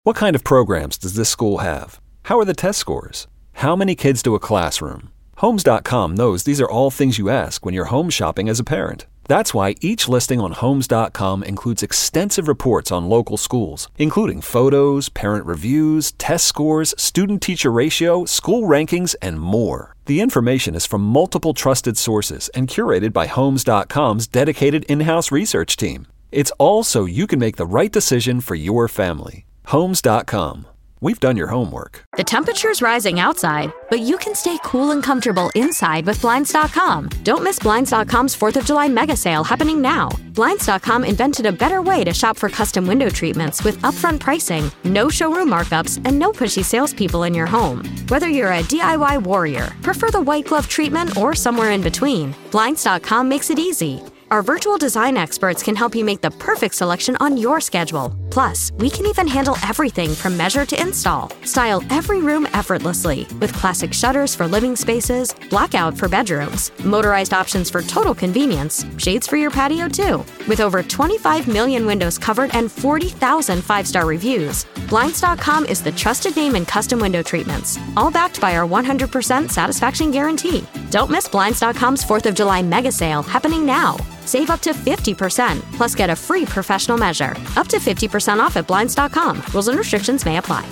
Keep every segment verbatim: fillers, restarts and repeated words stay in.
What kind of programs does this school have? How are the test scores? How many kids do a classroom? Homes dot com knows these are all things you ask when you're home shopping as a parent. That's why each listing on Homes dot com includes extensive reports on local schools, including photos, parent reviews, test scores, student-teacher ratio, school rankings, and more. The information is from multiple trusted sources and curated by Homes dot com's dedicated in-house research team. It's all so you can make the right decision for your family. Homes dot com. We've done your homework. The temperature's rising outside, but you can stay cool and comfortable inside with Blinds dot com. Don't miss Blinds dot com's fourth of July mega sale happening now. Blinds dot com invented a better way to shop for custom window treatments with upfront pricing, no showroom markups, and no pushy salespeople in your home. Whether you're a D I Y warrior, prefer the white glove treatment, or somewhere in between, Blinds dot com makes it easy. Our virtual design experts can help you make the perfect selection on your schedule. Plus, we can even handle everything from measure to install. Style every room effortlessly with classic shutters for living spaces, blackout for bedrooms, motorized options for total convenience, shades for your patio too. With over twenty-five million windows covered and forty thousand five-star reviews, Blinds dot com is the trusted name in custom window treatments, all backed by our one hundred percent satisfaction guarantee. Don't miss Blinds dot com's fourth of July mega sale happening now. Save up to fifty percent, plus get a free professional measure. Up to fifty percent off at Blinds dot com. Rules and restrictions may apply.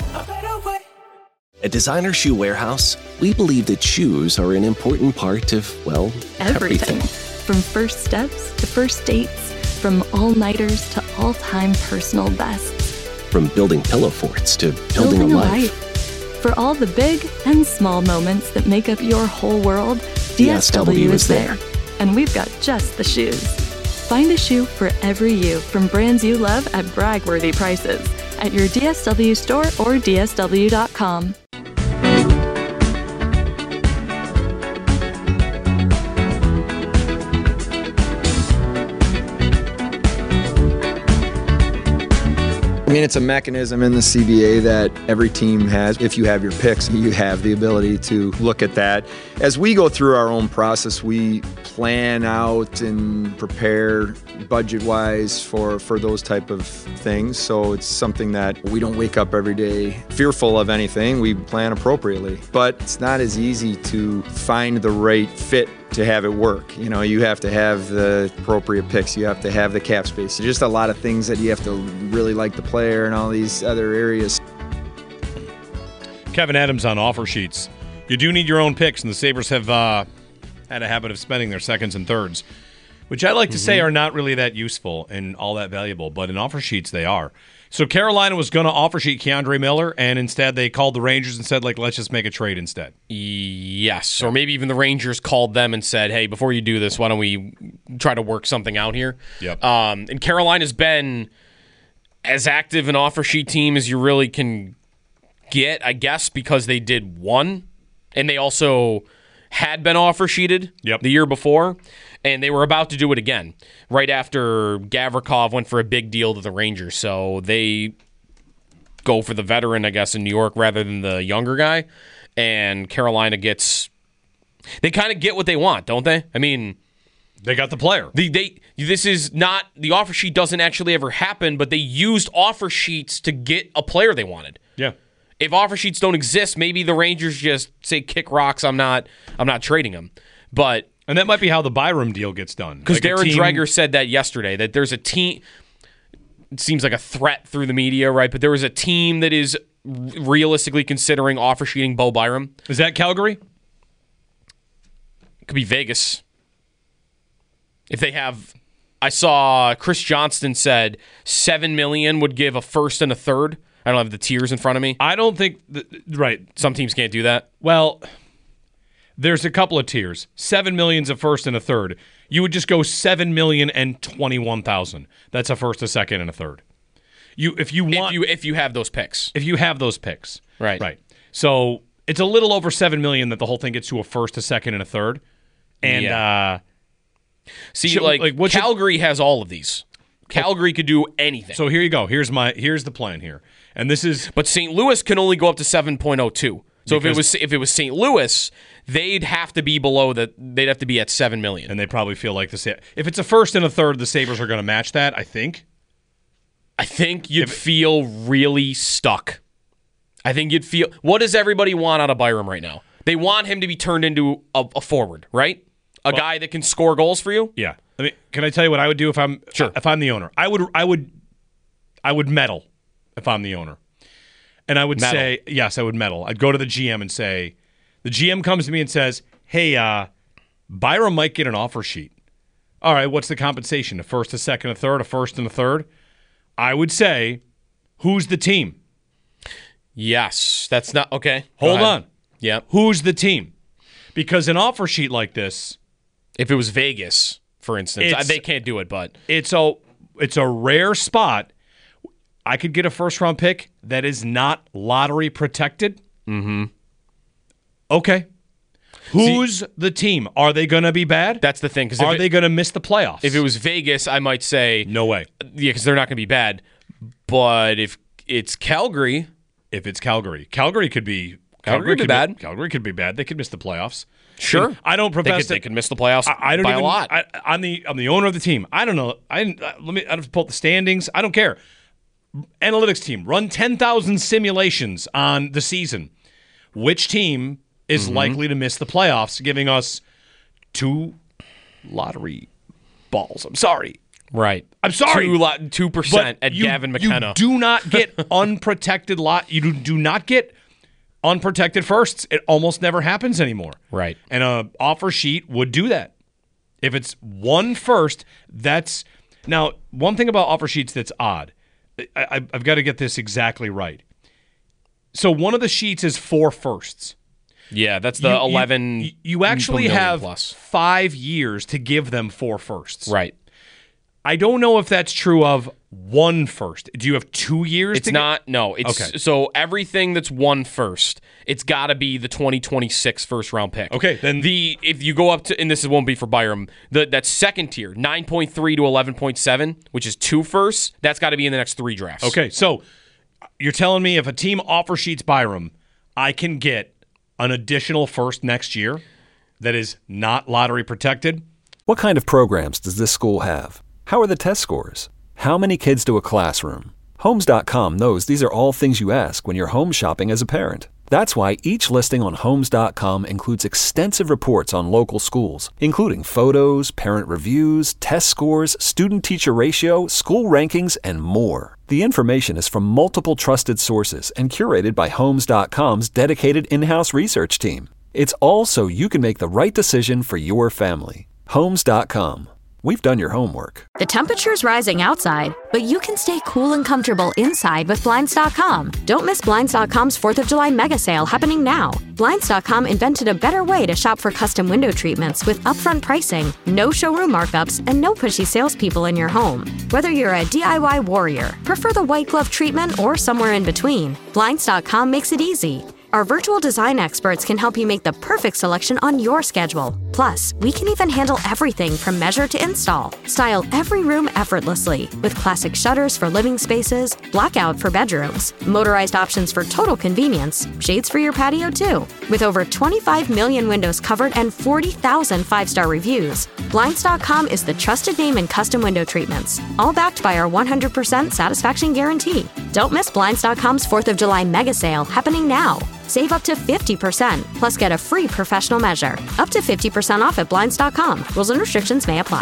At Designer Shoe Warehouse, we believe that shoes are an important part of, well, everything. everything. From first steps to first dates, from all-nighters to all-time personal bests. From building pillow forts to building, building a, a life. life. For all the big and small moments that make up your whole world, D S W is there. And we've got just the shoes. Find a shoe for every you from brands you love at brag-worthy prices at your D S W store or D S W dot com. I mean, it's a mechanism in the C B A that every team has. If you have your picks, you have the ability to look at that. As we go through our own process, we plan out and prepare budget-wise for, for those type of things. So it's something that we don't wake up every day fearful of anything. We plan appropriately. But it's not as easy to find the right fit to have it work. You know, you have to have the appropriate picks. You have to have the cap space. There's just a lot of things that you have to really like the player and all these other areas. Kevin Adams on offer sheets. You do need your own picks, and the Sabres have uh, had a habit of spending their seconds and thirds, which I like to mm-hmm. say are not really that useful and all that valuable, but in offer sheets they are. So Carolina was going to offer sheet Keandre Miller, and instead they called the Rangers and said, like, let's just make a trade instead. Yes, or maybe even the Rangers called them and said, hey, before you do this, why don't we try to work something out here? Yep. Um, and Carolina's been as active an offer sheet team as you really can get, I guess, because they did one, and they also had been offer sheeted yep. the year before. And they were about to do it again right after Gavrikov went for a big deal to the Rangers. So they go for the veteran, I guess, in New York rather than the younger guy. And Carolina gets – they kind of get what they want, don't they? I mean – They got the player. The, they This is not – the offer sheet doesn't actually ever happen, but they used offer sheets to get a player they wanted. Yeah. If offer sheets don't exist, maybe the Rangers just say, kick rocks, I'm not, I'm not trading them. But – And that might be how the Byram deal gets done. Because like Darren team... Dreger said that yesterday, that there's a team, it seems like a threat through the media, right? But there was a team that is realistically considering offer sheeting Bo Byram. Is that Calgary? It could be Vegas. If they have, I saw Chris Johnston said seven million dollars would give a first and a third. I don't have the tiers in front of me. I don't think, th- right. Some teams can't do that. Well... There's a couple of tiers. Seven million's a first and a third. You would just go seven million and twenty-one thousand. That's a first, a second, and a third. You, if you want, if you if you have those picks, if you have those picks, right, right. So it's a little over seven million that the whole thing gets to a first, a second, and a third. And yeah. uh, see, so, like, like Calgary your, has all of these. Calgary could do anything. So here you go. Here's my here's the plan here, and this is. But Saint Louis can only go up to seven point oh two. So if it was if it was Saint Louis, they'd have to be below that. They'd have to be at seven million, and they probably feel like the if it's a first and a third, the Sabres are going to match that. I think. I think you'd If- feel really stuck. I think you'd feel. What does everybody want out of Byram right now? They want him to be turned into a, a forward, right? A guy that can score goals for you. Yeah. I mean, can I tell you what I would do if I'm Sure. if I'm the owner? I would I would I would meddle if I'm the owner. And I would Meddle. say, yes, I would meddle. I'd go to the G M and say, the G M comes to me and says, "Hey, uh, Byram might get an offer sheet. All right, what's the compensation? A first, a second, a third, a first and a third?" I would say, "Who's the team?" Yes, that's not okay. Go Hold ahead. on. Yeah. Who's the team? Because an offer sheet like this, If it was Vegas, for instance, It's- they can't do it, but it's a it's a rare spot. I could get a first round pick that is not lottery protected. Mm-hmm. Okay. Who's the team? Are they going to be bad? that's the thing. Because Are if, they it- going to miss the playoffs? if it was Vegas, I might say no way. yeah, because they're not going to be bad. But if it's Calgary, If it's Calgary, Calgary could be Calgary could be could bad. Calgary could be bad. They could miss the playoffs. sure, I don't they profess could, they that- could miss the playoffs I, I don't by even, a lot. I, I'm the I'm the owner of the team. I don't know. I didn't, uh, let me. I don't pull up the standings. I don't care. Analytics team run ten thousand simulations on the season. Which team is Mm-hmm. likely to miss the playoffs, giving us two lottery balls? I'm sorry. right. I'm sorry. Two lot two percent But at you, Gavin McKenna. You do not get unprotected lot. You do, do not get unprotected firsts. It almost never happens anymore. Right. And a offer sheet would do that. If it's one first, that's now one thing about offer sheets that's odd. I, I, I've got to get this exactly right. So one of the sheets is four firsts. yeah, that's the You- you- eleven. You, you actually million have plus. five years to give them four firsts. Right. I don't know if that's true of one first. Do you have two years? It's to get- not. No. It's Okay. so everything that's one first. It's got to be the twenty twenty-six first round pick. Okay, then- the if you go up to and this won't be for Byram. The that second tier nine point three to eleven point seven, which is two firsts. That's got to be in the next three drafts. Okay, so you're telling me if a team offer sheets Byram, I can get an additional first next year that is not lottery protected? What kind of programs does this school have? How are the test scores? How many kids do a classroom? Homes dot com knows these are all things you ask when you're home shopping as a parent. That's why each listing on Homes dot com includes extensive reports on local schools, including photos, parent reviews, test scores, student-teacher ratio, school rankings, and more. The information is from multiple trusted sources and curated by Homes dot com's dedicated in-house research team. It's all so you can make the right decision for your family. Homes dot com. We've done your homework. The temperature's rising outside, but you can stay cool and comfortable inside with Blinds dot com. Don't miss Blinds dot com's fourth of July mega sale happening now. Blinds dot com invented a better way to shop for custom window treatments with upfront pricing, no showroom markups, and no pushy salespeople in your home. Whether you're a D I Y warrior, prefer the white glove treatment, or somewhere in between, Blinds dot com makes it easy. Our virtual design experts can help you make the perfect selection on your schedule. Plus, we can even handle everything from measure to install. Style every room effortlessly with classic shutters for living spaces, blackout for bedrooms, motorized options for total convenience, shades for your patio too. With over twenty-five million windows covered and forty thousand five-star reviews, Blinds dot com is the trusted name in custom window treatments, all backed by our one hundred percent satisfaction guarantee. Don't miss Blinds dot com's fourth of July mega sale happening now. Save up to fifty percent, plus get a free professional measure. Up to fifty percent off at Blinds dot com. Rules and restrictions may apply.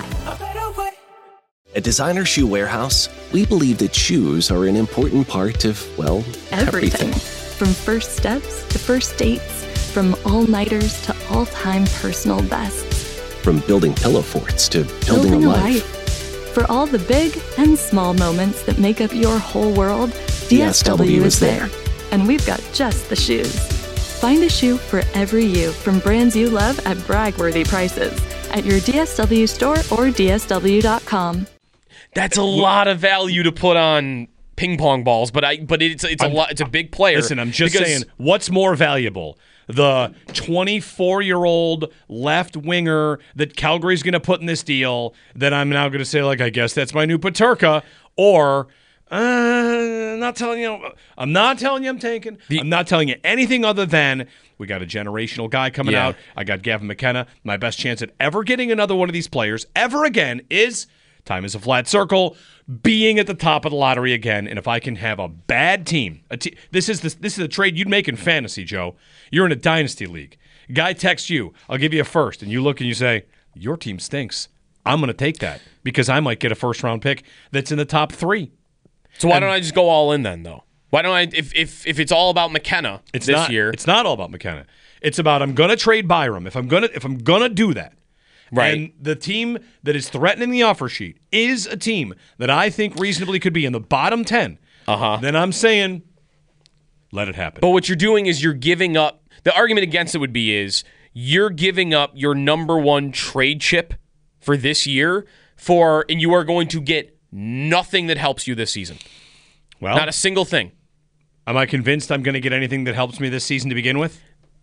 At Designer Shoe Warehouse, we believe that shoes are an important part of, well, Everything. everything. From first steps to first dates, from all-nighters to all-time personal bests. From building pillow forts to building, a life. For all the big and small moments that make up your whole world, D S W is there. And we've got just the shoes. Find a shoe for every you from brands you love at brag-worthy prices at your D S W store or D S W dot com. That's a lot of value to put on ping pong balls, but I but it's it's a lot. It's a big player. Listen, I'm just because- saying, what's more valuable? The twenty-four-year-old left winger that Calgary's going to put in this deal that I'm now going to say, like, I guess that's my new Paterka, or uh, I'm not telling you. I'm not telling you I'm taking. The- I'm not telling you anything other than we got a generational guy coming Yeah. out. I got Gavin McKenna. My best chance at ever getting another one of these players ever again is Time is a flat circle. Being at the top of the lottery again, and if I can have a bad team, a te- this is the, this is a trade you'd make in fantasy, Joe. You're in a dynasty league. Guy texts you, I'll give you a first, and you look and you say, your team stinks. I'm going to take that because I might get a first-round pick that's in the top three. So why and, don't I just go all in then, though? Why don't I, if if if it's all about McKenna it's this not, year? It's not all about McKenna. It's about I'm going to trade Byram. If I'm going to if I'm going to do that, right? And the team that is threatening the offer sheet is a team that I think reasonably could be in the bottom ten. Uh-huh. Then I'm saying, let it happen. But what you're doing is you're giving up. The argument against it would be is you're giving up your number one trade chip for this year for, and you are going to get nothing that helps you this season. Well, not a single thing. Am I convinced I'm going to get anything that helps me this season to begin with?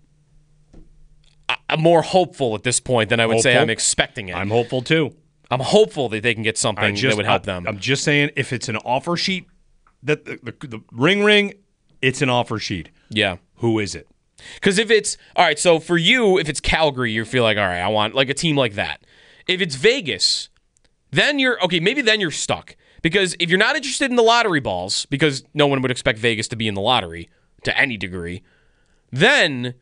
I, I'm more hopeful at this point than I would hopeful? say I'm expecting it. I'm hopeful too. I'm hopeful that they can get something just, that would help I, them. I'm just saying, if it's an offer sheet, that the, the, the ring ring, it's an offer sheet. Yeah. Who is it? Because if it's, all right, so for you, if it's Calgary, you feel like, all right, I want like a team like that. If it's Vegas, then you're, okay, maybe then you're stuck. Because if you're not interested in the lottery balls, because no one would expect Vegas to be in the lottery to any degree, then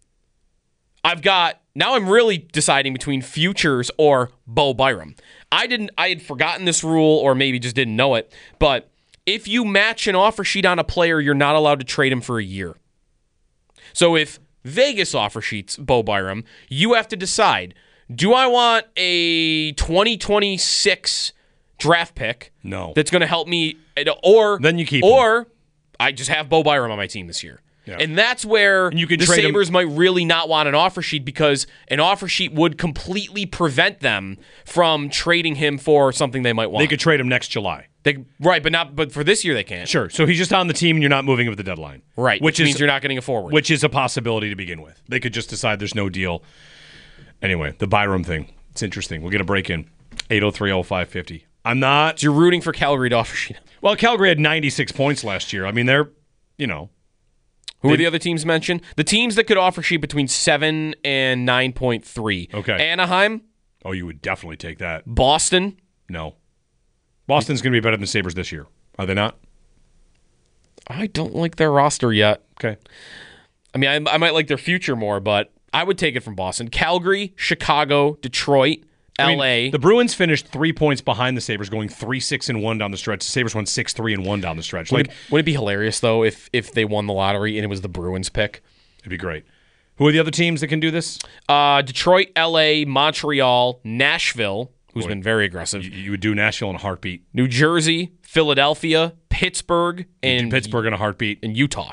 I've got, now I'm really deciding between futures or Bo Byram. I didn't, I had forgotten this rule or maybe just didn't know it, but if you match an offer sheet on a player, you're not allowed to trade him for a year. So if Vegas offer sheets Bo Byram, you have to decide, do I want a twenty twenty-six draft pick no. that's going to help me, or then you keep or him. I just have Bo Byram on my team this year. Yeah. And that's where and you can the trade Sabres him. might really not want an offer sheet because an offer sheet would completely prevent them from trading him for something they might want. They could trade him next July. They, right, but not. But for this year, they can't. Sure. So he's just on the team, and you're not moving him at the deadline. Right, which, which is, means you're not getting a forward. Which is a possibility to begin with. They could just decide there's no deal. Anyway, the Byram thing. It's interesting. We'll get a break in. eight oh three oh five fifty. I'm not. So you're rooting for Calgary to offer sheet. Well, Calgary had ninety-six points last year. I mean, they're, you know. Who are the other teams mentioned? The teams that could offer sheet between seven and nine point three. Okay. Anaheim. Oh, you would definitely take that. Boston. No. Boston's going to be better than the Sabres this year. Are they not? I don't like their roster yet. Okay. I mean, I, I might like their future more, but I would take it from Boston. Calgary, Chicago, Detroit, I L A. mean, the Bruins finished three points behind the Sabres, going three six and one down the stretch. The Sabres won six three and one down the stretch. Would, Like, it, would it be hilarious though if if they won the lottery and it was the Bruins pick? It'd be great. Who are the other teams that can do this? Uh, Detroit, L A, Montreal, Nashville, who's Boy, been very aggressive. You, you would do Nashville in a heartbeat. New Jersey, Philadelphia, Pittsburgh, and Pittsburgh in a heartbeat. and Utah.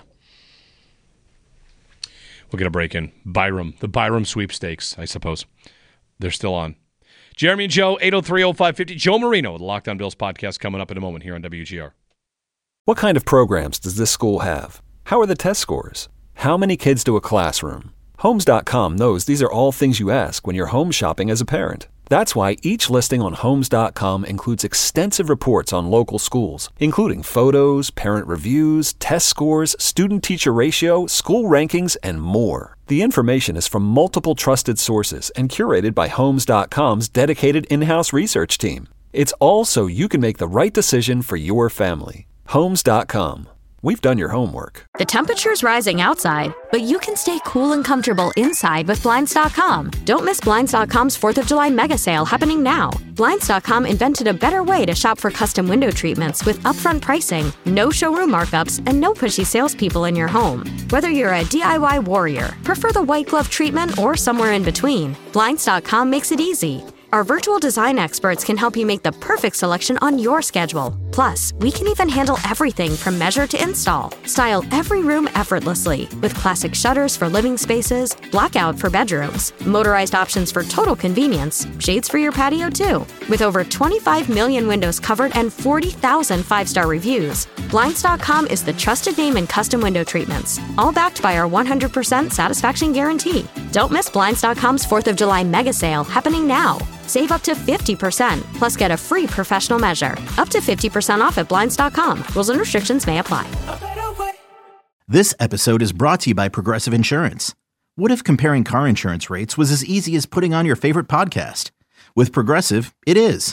We'll get a break in. Byram, the Byram sweepstakes, I suppose. They're still on. Jeremy and Joe, eight oh three oh five fifty. Joe Marino, the Locked On Bills podcast, coming up in a moment here on W G R. What kind of programs does this school have? How are the test scores? How many kids do a classroom? Homes dot com knows these are all things you ask when you're home shopping as a parent. That's why each listing on Homes dot com includes extensive reports on local schools, including photos, parent reviews, test scores, student-teacher ratio, school rankings, and more. The information is from multiple trusted sources and curated by Homes dot com's dedicated in-house research team. It's all so you can make the right decision for your family. Homes dot com. We've done your homework. The temperature's rising outside, but you can stay cool and comfortable inside with Blinds dot com. Don't miss Blinds dot com's fourth of July mega sale happening now. Blinds dot com invented a better way to shop for custom window treatments with upfront pricing, no showroom markups, and no pushy salespeople in your home. Whether you're a D I Y warrior, prefer the white glove treatment, or somewhere in between, Blinds dot com makes it easy. Our virtual design experts can help you make the perfect selection on your schedule. Plus, we can even handle everything from measure to install. Style every room effortlessly with classic shutters for living spaces, blackout for bedrooms, motorized options for total convenience, shades for your patio too. With over twenty-five million windows covered and forty thousand five-star reviews, Blinds dot com is the trusted name in custom window treatments, all backed by our one hundred percent satisfaction guarantee. Don't miss Blinds dot com's fourth of July mega sale happening now. Save up to fifty percent, plus get a free professional measure. Up to fifty percent off at Blinds dot com. Rules and restrictions may apply. This episode is brought to you by Progressive Insurance. What if comparing car insurance rates was as easy as putting on your favorite podcast? With Progressive, it is.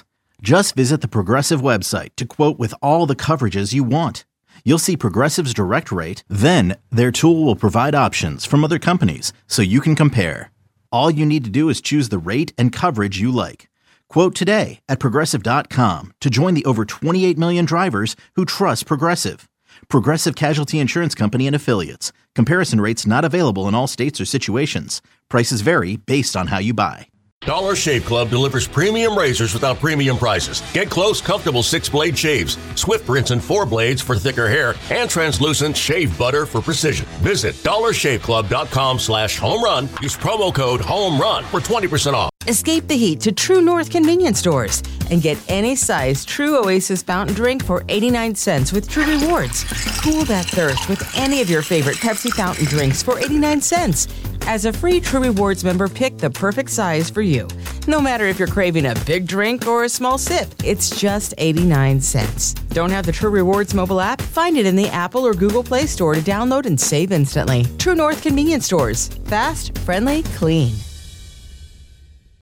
Just visit the Progressive website to quote with all the coverages you want. You'll see Progressive's direct rate, then their tool will provide options from other companies so you can compare. All you need to do is choose the rate and coverage you like. Quote today at Progressive dot com to join the over twenty-eight million drivers who trust Progressive. Progressive Casualty Insurance Company and Affiliates. Comparison rates not available in all states or situations. Prices vary based on how you buy. Dollar Shave Club delivers premium razors without premium prices. Get close, comfortable six-blade shaves, swift rinse and four blades for thicker hair, and translucent shave butter for precision. Visit dollar shave club dot com slash home run. Use promo code HOMERUN for twenty percent off. Escape the heat to True North convenience stores and get any size True Oasis fountain drink for eighty-nine cents with True Rewards. Cool that thirst with any of your favorite Pepsi fountain drinks for eighty-nine cents. As a free True Rewards member, pick the perfect size for you. No matter if you're craving a big drink or a small sip, it's just eighty-nine cents. Don't have the True Rewards mobile app? Find it in the Apple or Google Play Store to download and save instantly. True North convenience stores. Fast, friendly, clean.